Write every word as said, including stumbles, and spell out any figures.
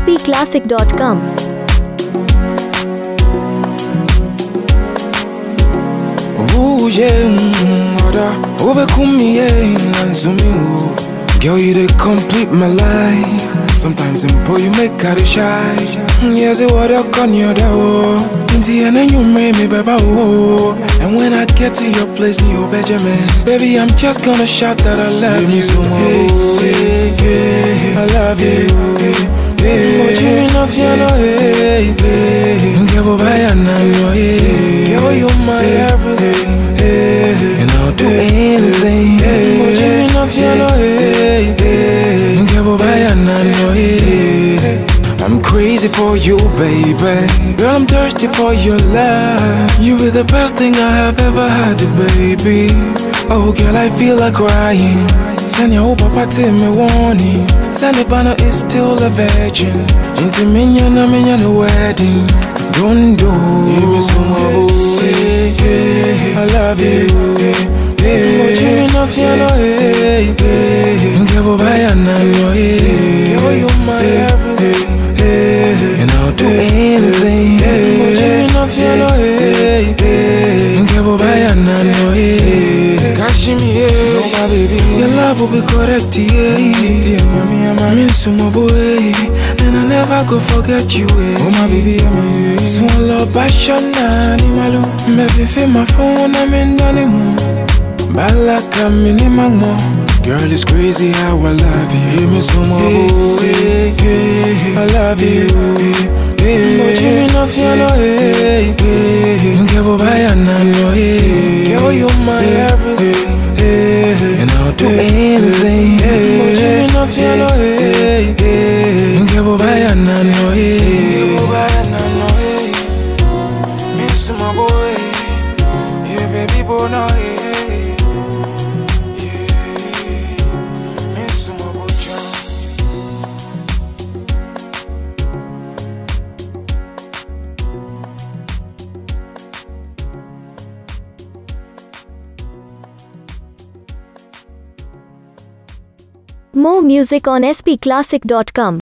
p classic dot com. Ooh yeah, oda over kumi yeah, nansumi ooh. Girl, you dey complete my life. Sometimes in boy you make her shy. Yes, it what up on your door. Inti and then you made me baby oh. And when I get to your place, Neo Benjamin, baby I'm just gonna shout that I love you so much. Hey, hey, hey, I love you. But you enough, you know, hey, hey. Girl, bye, I know, hey. Girl, you're my everything, hey. And I'll do anything, hey. But you enough, you know, hey, hey. Girl, bye, I know, hey. I'm crazy for you, baby. Girl, I'm thirsty for your love. You be the best thing I have ever had, baby. Oh, girl, I feel like crying. Send your papa to me warning. Send the banner is still a virgin. Into minion, I'm in a wedding. Don't do. Give me some more. Hey, hey, I love you. But you enough, you know, hey, hey. Girl, bye, I know, hey. Girl, you're my everything, hey. And I'll do anything, hey. But you enough, you know, hey, hey. Girl, bye, I know, hey. Catch me, yeah. No, my baby. Your love will be correct, yeah. I mean, so my boy. And I never go forget you, eh. Oh, my baby, I'm here. So love, passion, animal. Maybe feel my phone, I'm in the moon. Balaka minimum. Girl, it's crazy how I love you. Give me some more. Hey, hey, hey, I love you. Hey, but you enough, you know, hey, hey. Girl, bye, I know, hey. Girl, you're my everything, hey. And I'll do anything, hey. But you enough, you know, hey, hey. Girl, bye, I know, hey. Girl, bye, I know, hey. Miss my boy, yeah, baby, boy, no, hey. More music on s p classic dot com.